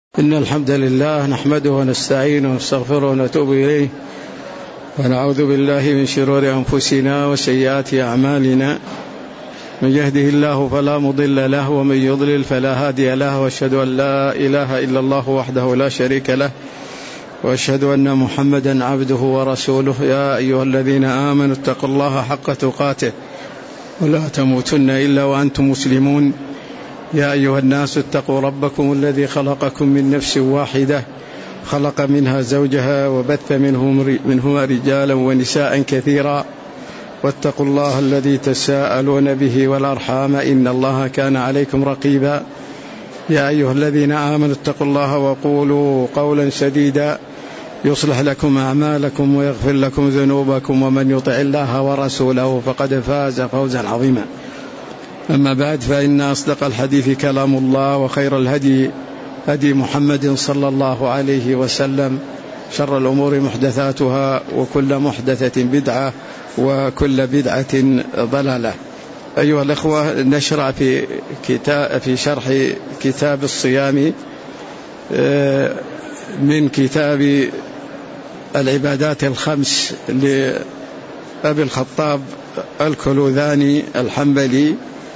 إن الحمد لله نحمده ونستعينه ونستغفره ونتوب إليه ونعوذ بالله من شرور أنفسنا وسيئات أعمالنا. من يهده الله فلا مضل له ومن يضلل فلا هادي له، وأشهد أن لا إله إلا الله وحده لا شريك له، وأشهد أن محمدا عبده ورسوله. يا أيها الذين آمنوا اتقوا الله حق تقاته ولا تموتن إلا وأنتم مسلمون. يا أيها الناس اتقوا ربكم الذي خلقكم من نفس واحدة، خلق منها زوجها وبث منهما رجالا ونساء كثيرا، واتقوا الله الذي تساءلون به والأرحام إن الله كان عليكم رقيبا. يا أيها الذين آمنوا اتقوا الله وقولوا قولا سديدا يصلح لكم أعمالكم ويغفر لكم ذنوبكم، ومن يطع الله ورسوله فقد فاز فوزا عظيما. أما بعد، فإن أصدق الحديث كلام الله، وخير الهدي هدي محمد صلى الله عليه وسلم، شر الأمور محدثاتها، وكل محدثة بدعة، وكل بدعة ضلالة. أيها الأخوة، نشرع في شرح كتاب الصيام من كتاب العبادات الخمس لأبي الخطاب الكلوذاني الحنبلي،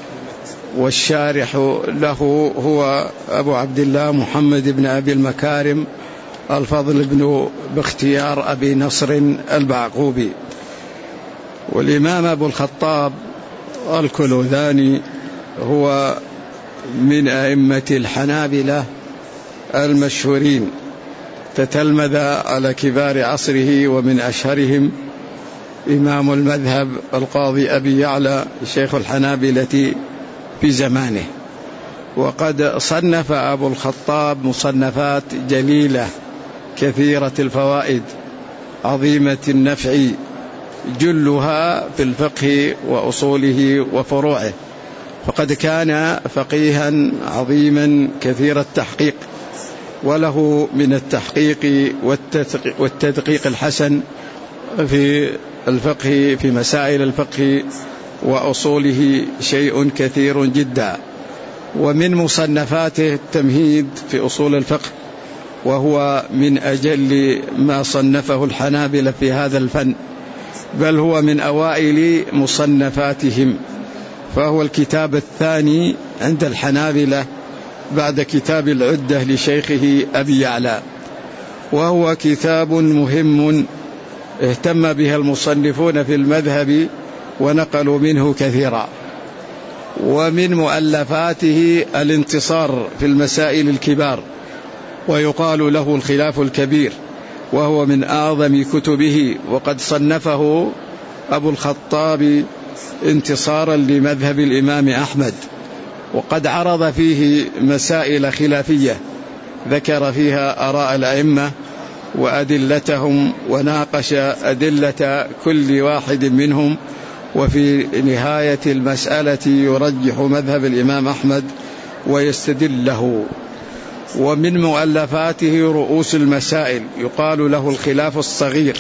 والشارح له هو أبو عبد الله محمد بن أبي المكارم الفضل بن باختيار أبي نصر البعقوبي. والإمام أبو الخطاب الكلوذاني هو من أئمة الحنابلة المشهورين، تتلمذ على كبار عصره، ومن أشهرهم إمام المذهب القاضي أبي يعلى شيخ الحنابلة في زمانه. وقد صنف أبو الخطاب مصنفات جليلة كثيرة الفوائد عظيمة النفع، جلها في الفقه وأصوله وفروعه، فقد كان فقيها عظيما كثير التحقيق، وله من التحقيق والتدقيق الحسن في الفقه، في مسائل الفقه وأصوله شيء كثير جدا. ومن مصنفاته التمهيد في أصول الفقه، وهو من أجل ما صنفه الحنابلة في هذا الفن، بل هو من أوائل مصنفاتهم، فهو الكتاب الثاني عند الحنابلة بعد كتاب العدة لشيخه أبي يعلى، وهو كتاب مهم اهتم به المصنفون في المذهب ونقلوا منه كثيرا. ومن مؤلفاته الانتصار في المسائل الكبار، ويقال له الخلاف الكبير، وهو من أعظم كتبه، وقد صنفه أبو الخطاب انتصارا لمذهب الإمام أحمد، وقد عرض فيه مسائل خلافية، ذكر فيها آراء الأئمة وأدلتهم، وناقش أدلة كل واحد منهم، وفي نهاية المسألة يرجح مذهب الإمام أحمد ويستدل له. ومن مؤلفاته رؤوس المسائل، يقال له الخلاف الصغير.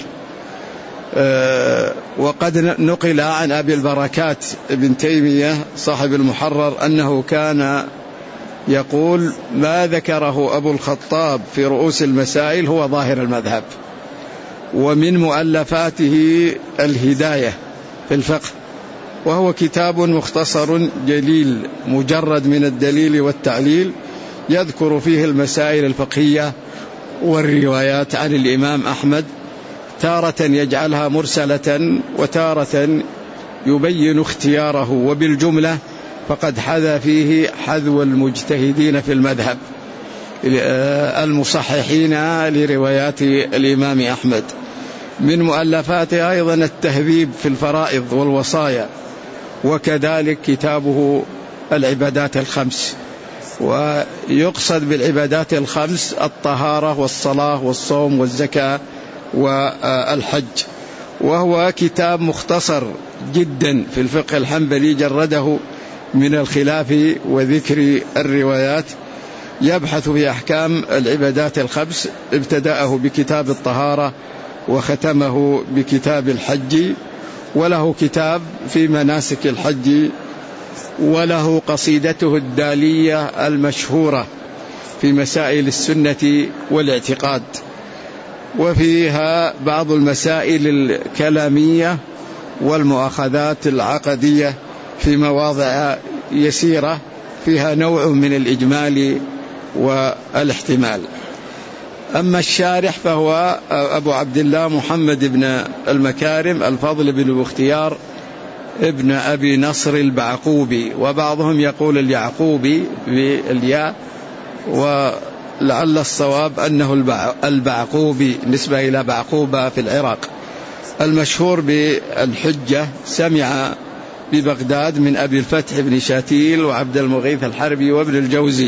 وقد نقل عن أبي البركات ابن تيمية صاحب المحرر أنه كان يقول: ما ذكره أبو الخطاب في رؤوس المسائل هو ظاهر المذهب. ومن مؤلفاته الهداية في الفقه، وهو كتاب مختصر جليل مجرد من الدليل والتعليل، يذكر فيه المسائل الفقهية والروايات عن الإمام أحمد، تارة يجعلها مرسلة وتارة يبين اختياره، وبالجملة فقد حذا فيه حذو المجتهدين في المذهب المصححين لروايات الإمام أحمد. من مؤلفاته أيضا التهذيب في الفرائض والوصايا، وكذلك كتابه العبادات الخمس. ويقصد بالعبادات الخمس الطهارة والصلاة والصوم والزكاة والحج. وهو كتاب مختصر جدا في الفقه الحنبلي، جرده من الخلاف وذكر الروايات، يبحث في أحكام العبادات الخمس، ابتدأه بكتاب الطهارة وختمه بكتاب الحج، وله كتاب في مناسك الحج، وله قصيدته الدالية المشهورة في مسائل السنة والاعتقاد، وفيها بعض المسائل الكلامية والمؤاخذات العقدية في مواضع يسيرة فيها نوع من الإجمال والاحتمال. أما الشارح فهو أبو عبد الله محمد بن المكارم الفضل بن الاختيار ابن أبي نصر البعقوبي، وبعضهم يقول اليعقوبي بالياء، ولعل الصواب أنه البعقوبي نسبة إلى بعقوبة في العراق، المشهور بالحجة. سمع ببغداد من أبي الفتح بن شاتيل وعبد المغيث الحربي وابن الجوزي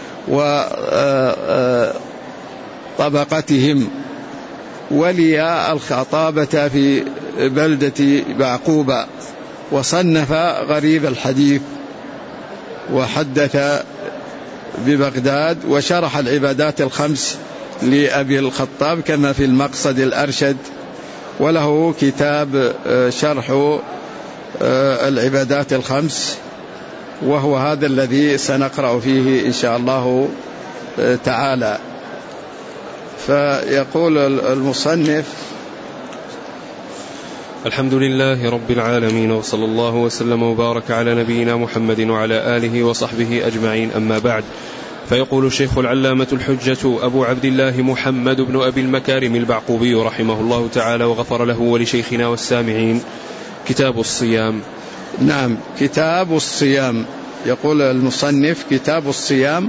وطبقتهم، ولي الخطابة في بلدة بعقوبة، وصنف غريب الحديث وحدث ببغداد، وشرح العبادات الخمس لأبي الخطاب كما في المقصد الأرشد، وله كتاب شرح العبادات الخمس، وهو هذا الذي سنقرأ فيه إن شاء الله تعالى. فيقول المصنف: الحمد لله رب العالمين، وصلى الله وسلم وبارك على نبينا محمد وعلى آله وصحبه أجمعين، أما بعد. فيقول الشيخ العلامة الحجة أبو عبد الله محمد بن أبي المكارم البعقوبي رحمه الله تعالى وغفر له ولشيخنا والسامعين: كتاب الصيام. نعم، كتاب الصيام. يقول المصنف: كتاب الصيام.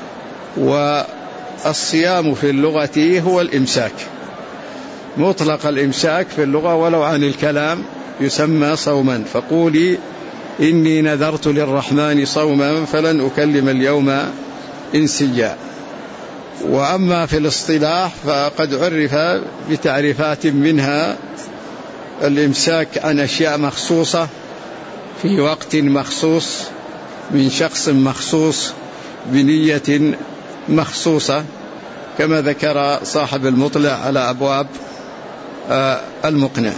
والصيام في اللغة هو الإمساك، مطلق الإمساك في اللغة ولو عن الكلام يسمى صوما، فقولي إني نذرت للرحمن صوما فلن أكلم اليوم إنسيا. وأما في الاصطلاح فقد عرف بتعريفات، منها الإمساك عن أشياء مخصوصة في وقت مخصوص من شخص مخصوص بنية مخصوصة، كما ذكر صاحب المطلع على أبواب المقنع.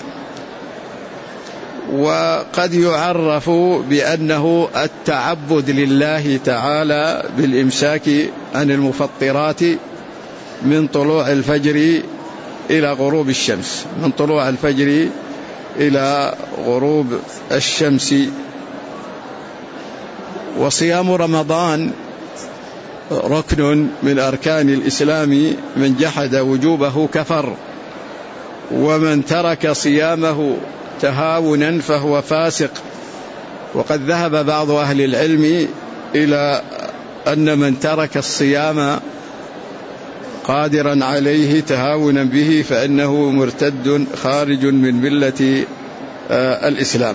وقد يعرف بأنه التعبد لله تعالى بالإمساك عن المفطرات من طلوع الفجر إلى غروب الشمس، من طلوع الفجر إلى غروب الشمس. وصيام رمضان ركن من أركان الإسلام، من جحد وجوبه كفر، ومن ترك صيامه تهاونا فهو فاسق. وقد ذهب بعض أهل العلم إلى أن من ترك الصيام قادرا عليه تهاونا به فإنه مرتد خارج من ملة الإسلام.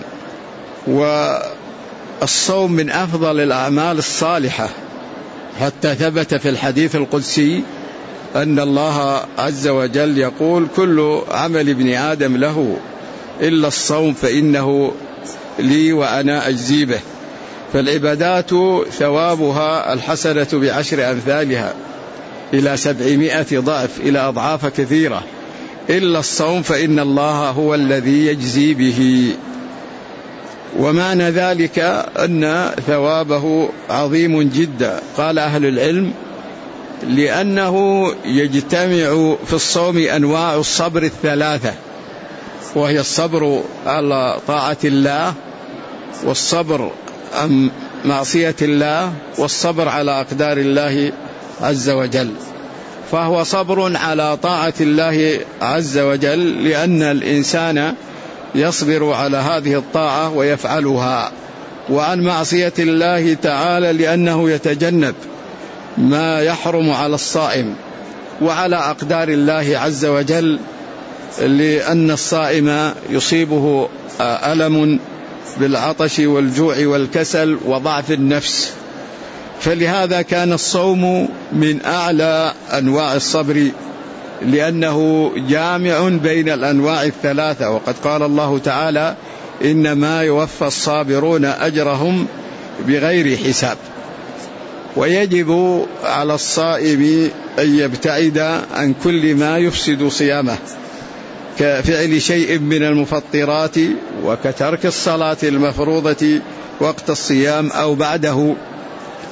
والصوم من أفضل الأعمال الصالحة، حتى ثبت في الحديث القدسي أن الله عز وجل يقول: كل عمل ابن آدم له إلا الصوم فإنه لي وأنا أجزي به. فالعبادات ثوابها الحسنة بعشر أمثالها إلى 700 ضعف، إلى أضعاف كثيرة، إلا الصوم فإن الله هو الذي يجزي به. ومعنى ذلك أن ثوابه عظيم جدا. قال أهل العلم: لأنه يجتمع في الصوم أنواع الصبر الثلاثة، وهي الصبر على طاعة الله، والصبر عن معصية الله، والصبر على أقدار الله عز وجل. فهو صبر على طاعة الله عز وجل، لأن الإنسان يصبر على هذه الطاعة ويفعلها، وعن معصية الله تعالى لأنه يتجنب ما يحرم على الصائم، وعلى أقدار الله عز وجل لأن الصائم يصيبه ألم بالعطش والجوع والكسل وضعف النفس. فلهذا كان الصوم من أعلى أنواع الصبر، لأنه جامع بين الأنواع الثلاثة. وقد قال الله تعالى: إنما يوفى الصابرون أجرهم بغير حساب. ويجب على الصائم أن يبتعد عن كل ما يفسد صيامه، كفعل شيء من المفطرات، وكترك الصلاة المفروضة وقت الصيام أو بعده،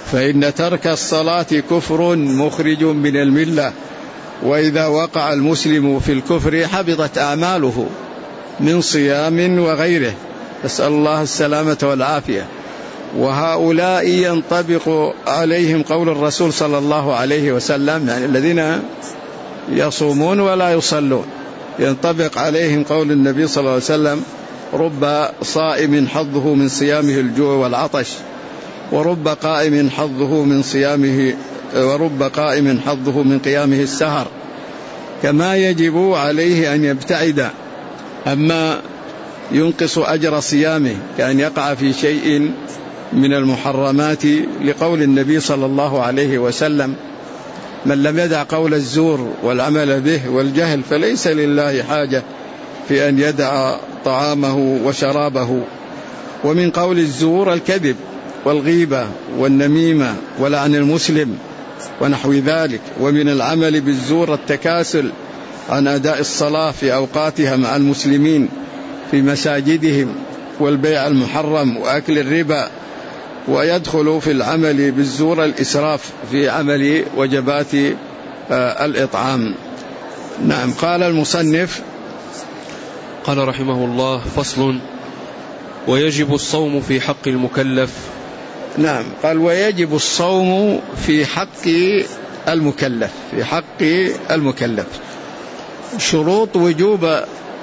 فإن ترك الصلاة كفر مخرج من الملة، وإذا وقع المسلم في الكفر حبطت أعماله من صيام وغيره، نسأل الله السلامة والعافية. وهؤلاء ينطبق عليهم قول الرسول صلى الله عليه وسلم، يعني الذين يصومون ولا يصلون ينطبق عليهم قول النبي صلى الله عليه وسلم: رب صائم حظه من صيامه الجوع والعطش، ورب قائم حظه من صيامه، ورب قائم حظه من قيامه السهر. كما يجب عليه أن يبتعد أما ينقص أجر صيامه، كأن يقع في شيء من المحرمات، لقول النبي صلى الله عليه وسلم: من لم يدع قول الزور والعمل به والجهل فليس لله حاجة في أن يدع طعامه وشرابه. ومن قول الزور الكذب والغيبة والنميمة ولعن المسلم ونحو ذلك. ومن العمل بالزور التكاسل عن أداء الصلاة في أوقاتها مع المسلمين في مساجدهم، والبيع المحرم وأكل الربا. ويدخل في العمل بالزور الإسراف في عمل وجبات الإطعام. نعم. قال المصنف قال رحمه الله: فصل: ويجب الصوم في حق المكلف. نعم. قال: ويجب الصوم في حق المكلف. في حق المكلف شروط وجوب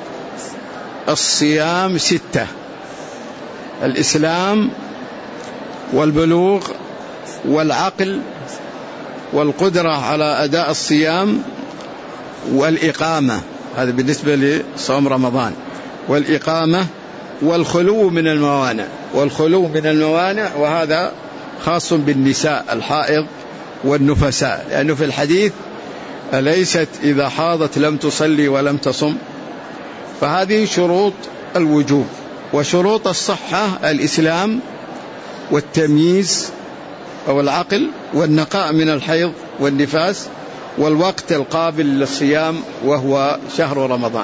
الصيام 6: الإسلام، والبلوغ، والعقل، والقدرة على أداء الصيام، والإقامة. هذا بالنسبة لصوم رمضان. والإقامة، والخلو من الموانع. والخلو من الموانع، وهذا خاص بالنساء الحائض والنفساء، لأنه في الحديث: أليست إذا حاضت لم تصلي ولم تصم. فهذه شروط الوجوب. وشروط الصحة: الإسلام، والتمييز أو العقل، والنقاء من الحيض والنفاس، والوقت القابل للصيام وهو شهر رمضان.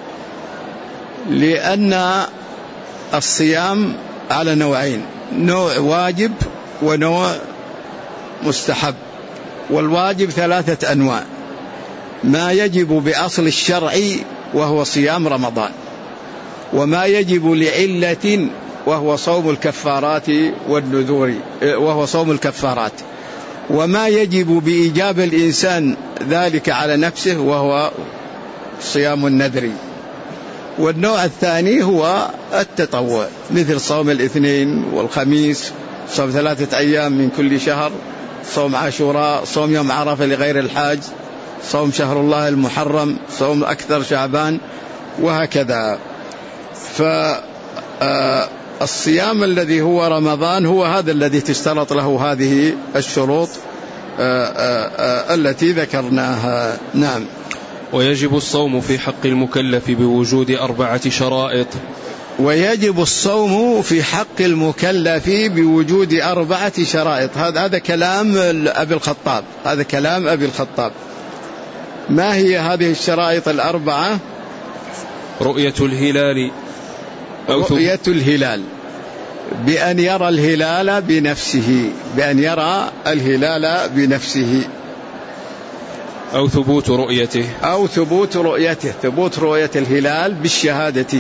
لأن الصيام على نوعين: نوع واجب ونوع مستحب. والواجب 3 أنواع: ما يجب بأصل الشرع وهو صيام رمضان، وما يجب لعلة وهو صوم الكفارات والنذور وهو صوم الكفارات، وما يجب بإيجاب الإنسان ذلك على نفسه وهو صيام النذر. والنوع الثاني هو التطوع، مثل صوم الاثنين والخميس، صوم 3 أيام من كل شهر، صوم عاشوراء، صوم يوم عرفة لغير الحاج، صوم شهر الله المحرم، صوم أكثر شعبان، وهكذا. فالصيام الذي هو رمضان هو هذا الذي تشترط له هذه الشروط التي ذكرناها. نعم. ويجب الصوم في حق المكلف بوجود 4 شرائط. ويجب الصوم في حق المكلف بوجود 4 شرائط. هذا كلام أبي الخطاب. هذا كلام أبي الخطاب. ما هي هذه الشرائط 4؟ رؤية الهلال، رؤية الهلال، بأن يرى الهلال بنفسه، بأن يرى الهلال بنفسه، أو ثبوت رؤيته، أو ثبوت رؤيته، ثبوت رؤية الهلال بالشهادة،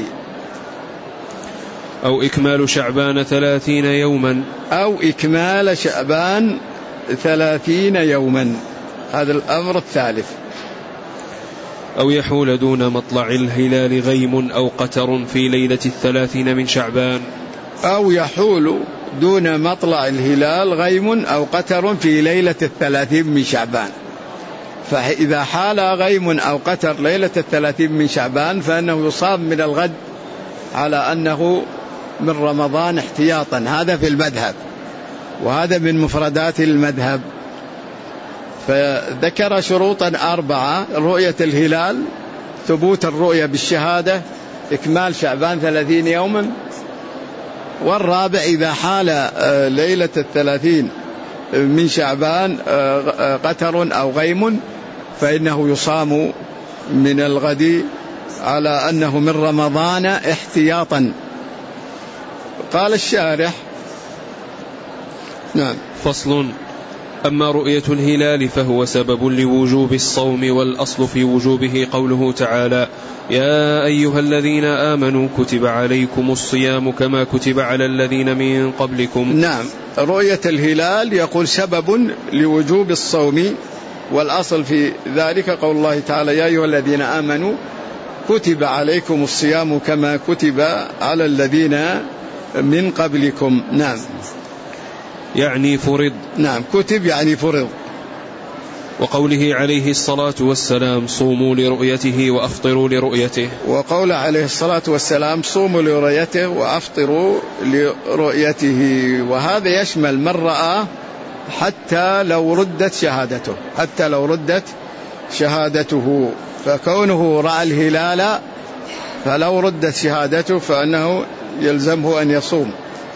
أو إكمال شعبان 30 يوما، أو إكمال شعبان 30 يوما. هذا الأمر الثالث. أو يحول دون مطلع الهلال غيم أو قتر في ليلة 30 من شعبان، أو يحول دون مطلع الهلال غيم أو قتر في ليلة 30 من شعبان. فإذا حال غيم أو قتر ليلة 30 من شعبان فإنه يصاب من الغد على أنه من رمضان احتياطا. هذا في المذهب، وهذا من مفردات المذهب. فذكر شروطا 4: رؤية الهلال، ثبوت الرؤية بالشهادة، إكمال شعبان 30 يوما. والرابع: إذا حال ليلة 30 من شعبان قتر أو غيم فإنه يصام من الغد على أنه من رمضان احتياطا. قال الشارح: نعم. فصل. أما رؤية الهلال فهو سبب لوجوب الصوم، والأصل في وجوبه قوله تعالى: يا أيها الذين آمنوا كتب عليكم الصيام كما كتب على الذين من قبلكم. نعم، رؤية الهلال يقول سبب لوجوب الصوم، والأصل في ذلك قول الله تعالى: يا أيها الذين آمنوا كتب عليكم الصيام كما كتب على الذين من قبلكم. نعم، يعني فرض. نعم، كتب يعني فرض. وقوله عليه الصلاة والسلام: صوموا لرؤيته وأفطروا لرؤيته. وقول عليه الصلاة والسلام: صوموا لرؤيته وأفطروا لرؤيته. وهذا يشمل من رأى حتى لو ردت شهادته، حتى لو ردت شهادته. فكونه رأى الهلال فلو ردت شهادته فإنه يلزمه أن يصوم.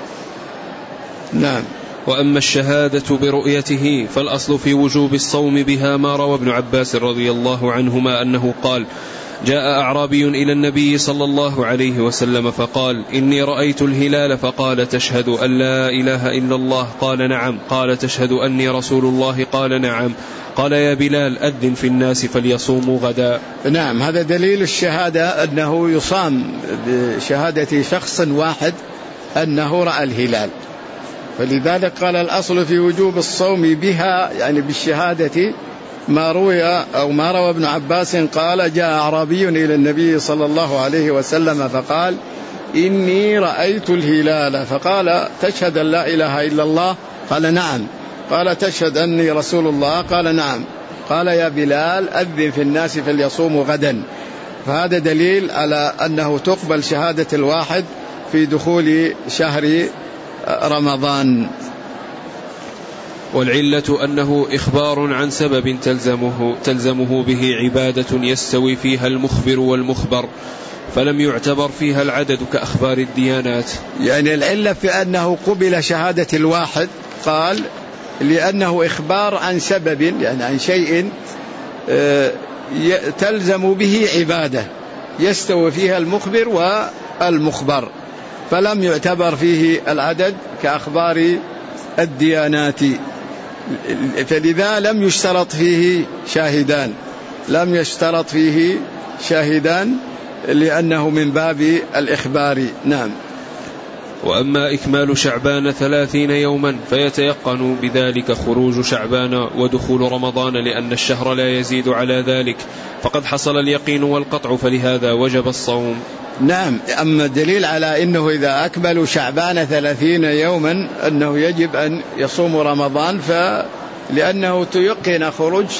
نعم. وأما الشهادة برؤيته فالأصل في وجوب الصوم بها ما روى ابن عباس رضي الله عنهما أنه قال: جاء أعرابي إلى النبي صلى الله عليه وسلم فقال: إني رأيت الهلال. فقال: تشهد أن لا إله إلا الله؟ قال: نعم. قال: تشهد أني رسول الله؟ قال: نعم. قال: يا بلال أذن في الناس فليصوموا غدا. نعم، هذا دليل الشهادة أنه يصام بشهادة شخص واحد أنه رأى الهلال. فلذلك قال الأصل في وجوب الصوم بها، يعني بالشهادة، ما روى أو ما روى ابن عباس قال: جاء أعرابي إلى النبي صلى الله عليه وسلم فقال: إني رأيت الهلال. فقال: تشهد أن لا إله إلا الله؟ قال: نعم. قال: تشهد أني رسول الله؟ قال: نعم. قال: يا بلال أذن في الناس فليصوموا غدا. فهذا دليل على أنه تقبل شهادة الواحد في دخول شهر رمضان. والعلة أنه إخبار عن سبب تلزمه به عبادة يستوي فيها المخبر والمخبر، فلم يعتبر فيها العدد كأخبار الديانات. يعني العلة في أنه قبل شهادة الواحد، قال لأنه إخبار عن سبب، يعني عن شيء تلزم به عبادة يستوي فيها المخبر والمخبر، فلم يعتبر فيه العدد كأخبار الديانات. فلذا لم يشترط فيه شاهدان، لأنه من باب الإخبار. نعم. وأما إكمال شعبان 30 يوما فيتيقن بذلك خروج شعبان ودخول رمضان، لأن الشهر لا يزيد على ذلك، فقد حصل اليقين والقطع، فلهذا وجب الصوم. نعم. أما الدليل على أنه إذا أكملوا شعبان 30 يوما أنه يجب أن يصوموا رمضان، لأنه تيقن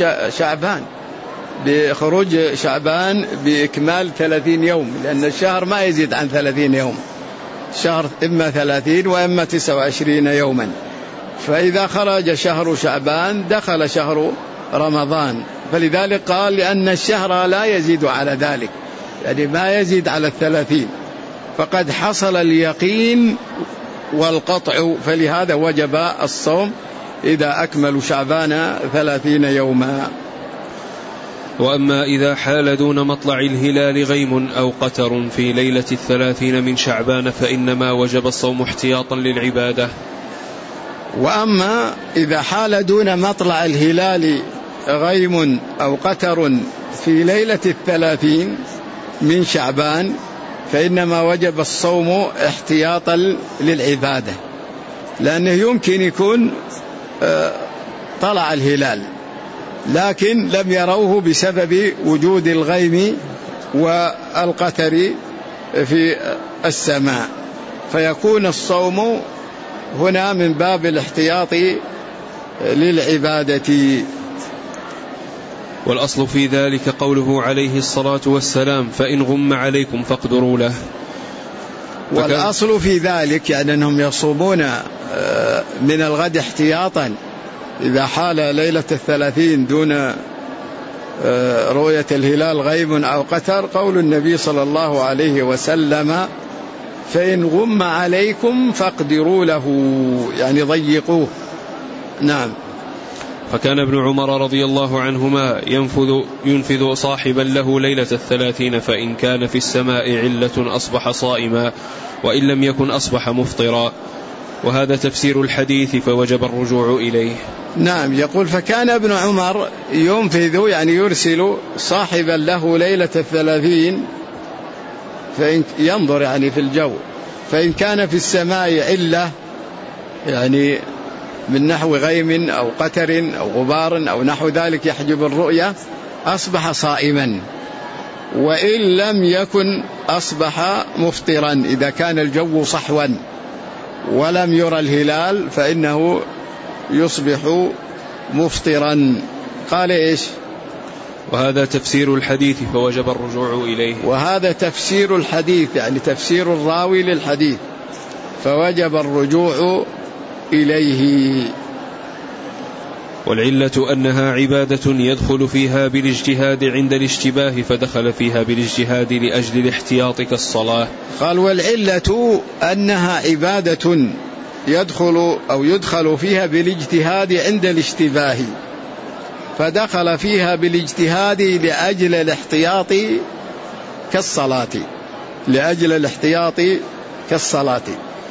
خروج شعبان بإكمال 30 يوم، لأن الشهر ما يزيد عن 30 يوم، شهر إما 30 وإما 29 يوما. فإذا خرج شهر شعبان دخل شهر رمضان، فلذلك قال لأن الشهر لا يزيد على ذلك، يعني ما يزيد على 30، فقد حصل اليقين والقطع، فلهذا وجب الصوم إذا أكملوا شعبان 30 يوما. وأما إذا حال دون مطلع الهلال غيم أو قتر في ليلة 30 من شعبان فإنما وجب الصوم احتياطا للعبادة. وأما إذا حال دون مطلع الهلال غيم أو قتر في ليلة 30 من شعبان فإنما وجب الصوم احتياطا للعبادة، لأنه يمكن يكون طلع الهلال لكن لم يروه بسبب وجود الغيم والقتر في السماء، فيكون الصوم هنا من باب الاحتياط للعبادة. والأصل في ذلك قوله عليه الصلاة والسلام: فإن غم عليكم فاقدروا له. والأصل في ذلك يعني أنهم يصومون من الغد احتياطا إذا حال ليلة 30 دون رؤية الهلال غيم أو قتر، قول النبي صلى الله عليه وسلم: فإن غم عليكم فاقدروا له، يعني ضيقوه. نعم. فكان ابن عمر رضي الله عنهما ينفذ صاحبا له ليلة 30، فإن كان في السماء علة أصبح صائما، وإن لم يكن أصبح مفطرا. وهذا تفسير الحديث فوجب الرجوع إليه. نعم. يقول فكان ابن عمر ينفذ يعني يرسل صاحبا له ليلة 30 فإن ينظر يعني في الجو، فإن كان في السماء علة يعني من نحو غيم أو قتر أو غبار أو نحو ذلك يحجب الرؤية أصبح صائما، وإن لم يكن أصبح مفطرا. إذا كان الجو صحوا ولم يرى الهلال فإنه يصبح مفطرا. قال إيش؟ وهذا تفسير الحديث فوجب الرجوع إليه. وهذا تفسير الحديث يعني تفسير الراوي للحديث فوجب الرجوع إليه. والعلة أنها عبادة يدخل فيها بالاجتهاد عند الاشتباه فدخل فيها بالاجتهاد لأجل الاحتياط كالصلاة. قال والعلة أنها عبادة يدخل فيها بالاجتهاد عند الاشتباه فدخل فيها بالاجتهاد لأجل الاحتياط كالصلاة. لأجل الاحتياط كالصلاة.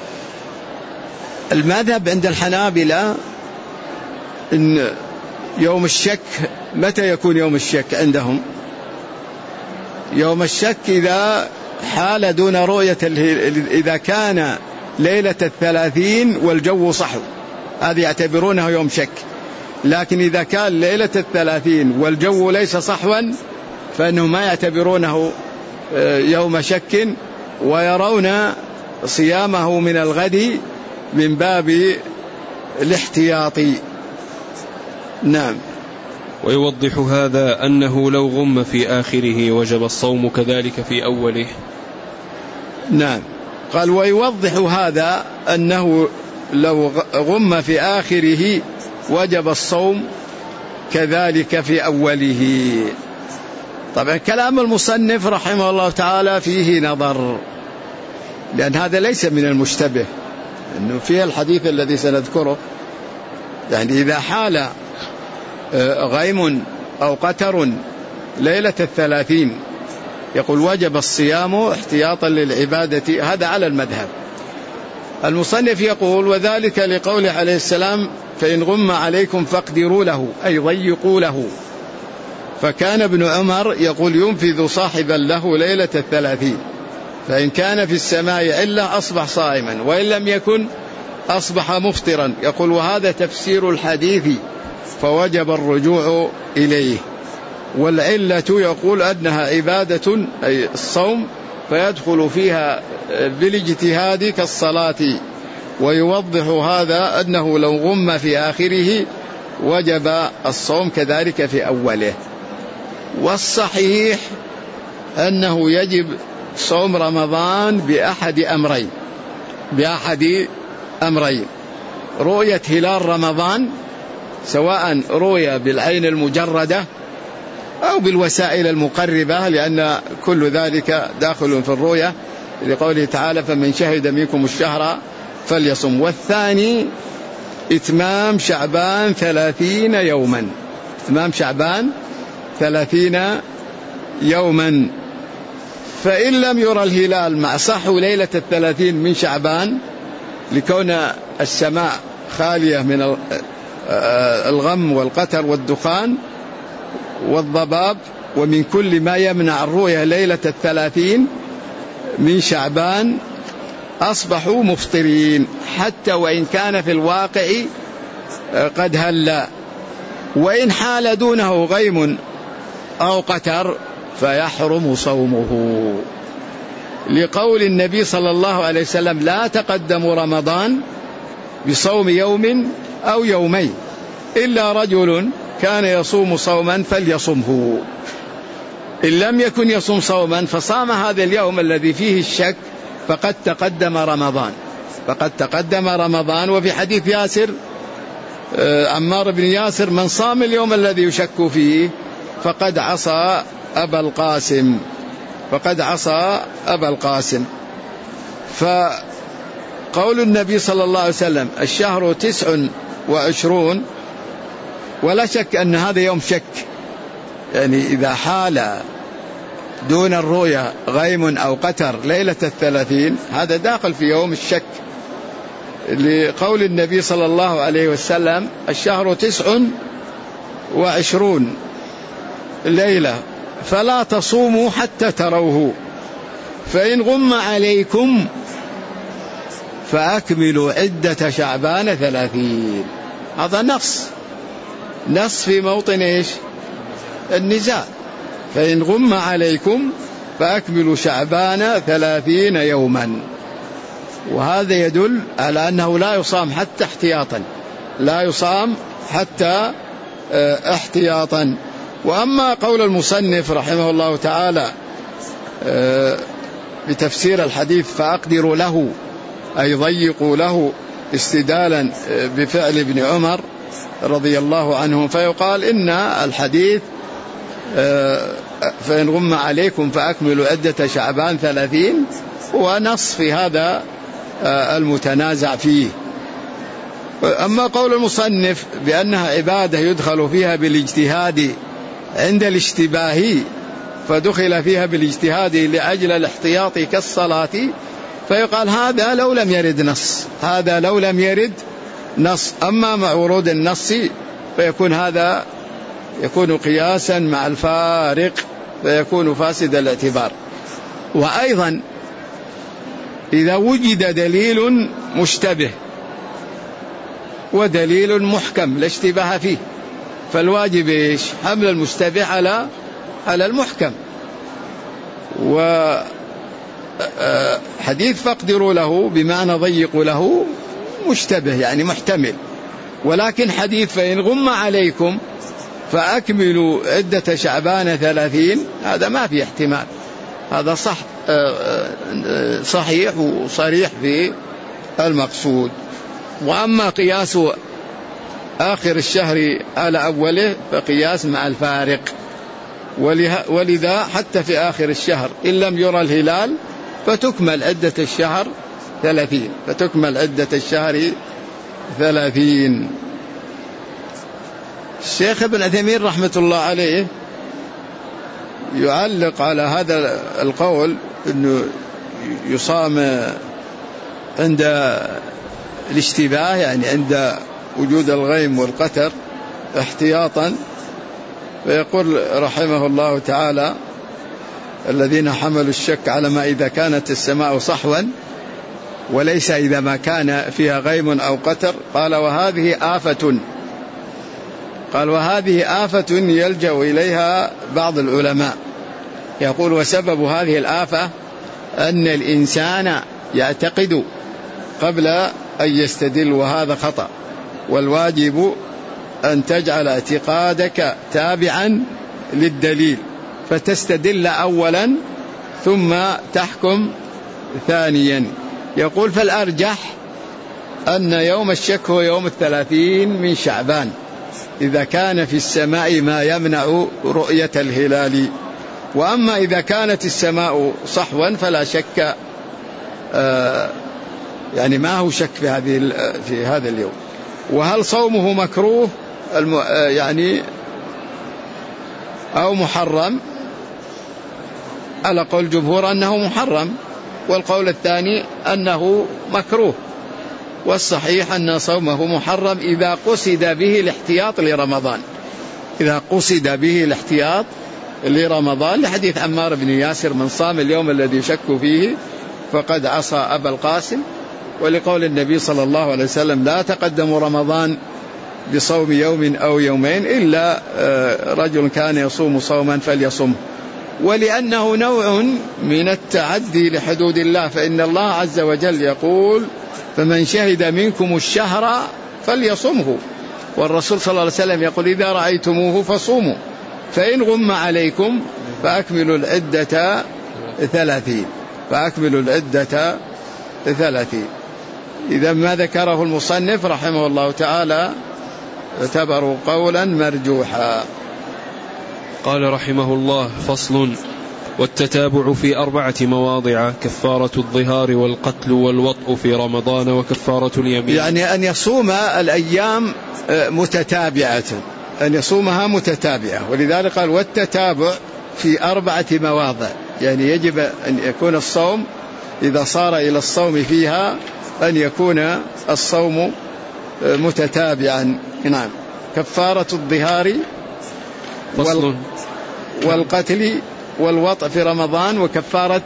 المذهب عند الحنابلة إن يوم الشك متى يكون يوم الشك عندهم؟ يوم الشك إذا حال دون رؤية إذا كان ليلة 30 والجو صحو هذه يعتبرونه يوم شك. لكن إذا كان ليلة 30 والجو ليس صحوا فإنهم ما يعتبرونه يوم شك ويرون صيامه من الغد من باب الاحتياط. نعم. ويوضح هذا أنه لو غم في آخره وجب الصوم كذلك في أوله. نعم. قال ويوضح هذا أنه لو غم في آخره وجب الصوم كذلك في أوله. طبعا كلام المصنف رحمه الله تعالى فيه نظر، لأن هذا ليس من المشتبه، أنه فيه الحديث الذي سنذكره يعني إذا حال غيم أو قتر ليلة 30 يقول وجب الصيام احتياطا للعبادة. هذا على المذهب. المصنف يقول وذلك لقوله عليه السلام فإن غم عليكم فاقدروا له أي ضيقوا له. فكان ابن عمر يقول ينفذ صاحبا له ليلة 30 فإن كان في السماء علة أصبح صائما وإن لم يكن أصبح مفطرا. يقول وهذا تفسير الحديث فوجب الرجوع إليه. والعلة يقول أنها عبادة أي الصوم فيدخل فيها بالاجتهاد كالصلاة. ويوضح هذا أنه لو غم في آخره وجب الصوم كذلك في أوله. والصحيح أنه يجب صوم رمضان بأحد أمرين رؤية هلال رمضان سواء رؤية بالعين المجردة أو بالوسائل المقربة، لأن كل ذلك داخل في الرؤية لقوله تعالى فمن شهد منكم الشهر فليصم. والثاني إتمام شعبان 30 يوما. إتمام شعبان 30 يوما. فإن لم يرى الهلال مع صحو ليلة 30 من شعبان لكون السماء خالية من الغم والقتر والدخان والضباب ومن كل ما يمنع الرؤية ليلة 30 من شعبان أصبحوا مفطرين حتى وإن كان في الواقع قد هل. وإن حال دونه غيم أو قتر فيحرم صومه لقول النبي صلى الله عليه وسلم لا تقدموا رمضان بصوم يوم أو يومين إلا رجل كان يصوم صوما فليصمه. إن لم يكن يصوم صوما فصام هذا اليوم الذي فيه الشك فقد تقدم رمضان. وفي حديث ياسر عمار بن ياسر من صام اليوم الذي يشك فيه فقد عصى أبا القاسم. فقول النبي صلى الله عليه وسلم الشهر 29 ولا شك أن هذا يوم شك، يعني إذا حال دون الرؤيا غيم أو قتر ليلة 30 هذا داخل في يوم الشك لقول النبي صلى الله عليه وسلم: الشهر 29 ليلة فلا تصوموا حتى تروه، فإن غم عليكم فأكملوا عدة شعبان 30. هذا نص في موطن إيش؟ النزاع. فإن غم عليكم فأكملوا شعبان 30 يوما. وهذا يدل على أنه لا يصام حتى احتياطا، لا يصام حتى احتياطا. وأما قول المصنف رحمه الله تعالى بتفسير الحديث: فأقدروا له، أي ضيقوا له، استدالا بفعل ابن عمر رضي الله عنه، فيقال إن الحديث فإن غم عليكم فأكملوا عدة شعبان 30 هو نص في هذا المتنازع فيه. أما قول المصنف بأنها عبادة يدخل فيها بالاجتهاد عند الاشتباه، فدخل فيها بالاجتهاد لأجل الاحتياط كالصلاة، فيقال هذا لو لم يرد نص. أما مع ورود النص فيكون هذا يكون قياسا مع الفارق، فيكون فاسد الاعتبار. وأيضا إذا وجد دليل مشتبه ودليل محكم لا اشتباه فيه، فالواجب إيش؟ حمل المشتبه على المحكم. وحديث فاقدروا له بمعنى ضيقوا له مشتبه يعني محتمل، ولكن حديث فإن غم عليكم فأكملوا عدة شعبان 30 هذا ما في احتمال، هذا صحيح وصريح في المقصود. وأما قياس آخر الشهر على أوله فقياس مع الفارق، ولذا حتى في آخر الشهر إن لم يرى الهلال فتكمل عدة الشهر 30. الشيخ ابن عثيمين رحمة الله عليه يعلق على هذا القول أنه يصام عند الاشتباه، يعني عند وجود الغيم والقتر احتياطا، فيقول رحمه الله تعالى: الذين حملوا الشك على ما إذا كانت السماء صحوا وليس إذا ما كان فيها غيم أو قتر. قال: وهذه آفة يلجأ إليها بعض العلماء، يقول: وسبب هذه الآفة أن الإنسان يعتقد قبل أن يستدل، وهذا خطأ، والواجب أن تجعل اعتقادك تابعا للدليل، فتستدل أولا ثم تحكم ثانيا. يقول: فالأرجح أن يوم الشك هو يوم 30 من شعبان إذا كان في السماء ما يمنع رؤية الهلال. وأما إذا كانت السماء صحوا فلا شك، يعني ما هو شك في هذا اليوم. وهل صومه مكروه يعني أو محرم؟ على قول جمهور أنه محرم، والقول الثاني أنه مكروه، والصحيح أن صومه محرم إذا قصد به الاحتياط لرمضان، لحديث عمار بن ياسر: من صام اليوم الذي شك فيه فقد عصى أبا القاسم. ولقول النبي صلى الله عليه وسلم: لا تقدموا رمضان بصوم يوم أو يومين إلا رجل كان يصوم صوما فليصمه. ولأنه نوع من التعدي لحدود الله، فإن الله عز وجل يقول: فمن شهد منكم الشهر فليصمه، والرسول صلى الله عليه وسلم يقول: إذا رأيتموه فصوموا، فإن غم عليكم فأكملوا العدة 30. إذا ما ذكره المصنف رحمه الله تعالى اعتبروا قولا مرجوحا. قال رحمه الله: فصل: والتتابع في 4 مواضع: كفارة الظهار والقتل والوطء في رمضان وكفارة اليمين. يعني أن يصوم الأيام متتابعة، أن يصومها متتابعة، ولذلك قال: والتتابع في 4 مواضع، يعني يجب أن يكون الصوم إذا صار إلى الصوم فيها أن يكون الصوم متتابعا. نعم. كفارة الظهار والقتل والوطء في رمضان وكفارة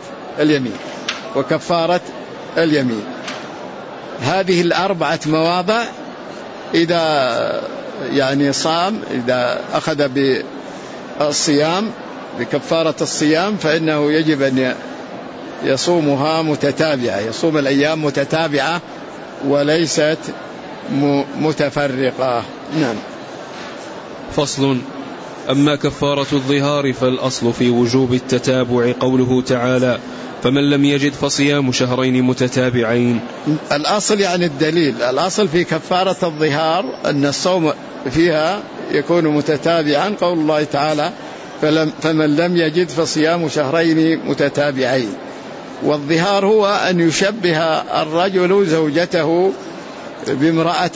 اليمين. هذه الأربعة مواضع إذا يعني صام، إذا أخذ بالصيام بكفارة الصيام فإنه يجب أن يصومها متتابعة، يصوم الأيام متتابعة وليست متفرقة. نعم. فصل. أما كفارة الظهار فالأصل في وجوب التتابع قوله تعالى: فمن لم يجد فصيام شهرين متتابعين. الأصل يعني الدليل، الأصل في كفارة الظهار أن الصوم فيها يكون متتابعا، قول الله تعالى: فمن لم يجد فصيام شهرين متتابعين. والظهار هو أن يشبه الرجل زوجته بامرأة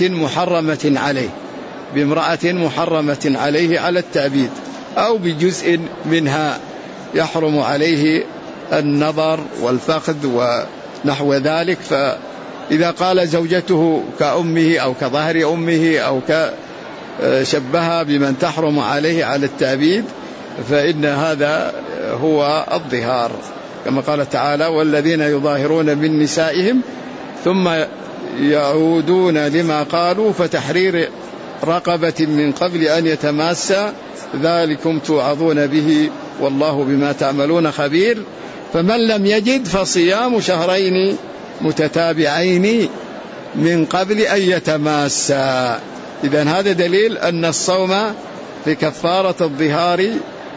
محرمة عليه على التأبيد، أو بجزء منها يحرم عليه النظر والفخذ ونحو ذلك. فإذا قال زوجته كأمه أو كظهر أمه أو كشبهها بمن تحرم عليه على التأبيد فإن هذا هو الظهار، كما قال تعالى: والذين يظاهرون من نسائهم ثم يعودون لما قالوا فتحرير رقبة من قبل أن يتماسا ذلكم توعظون به والله بما تعملون خبير. فمن لم يجد فصيام شهرين متتابعين من قبل أن يتماسا. إذن هذا دليل أن الصوم في كفارة الظهار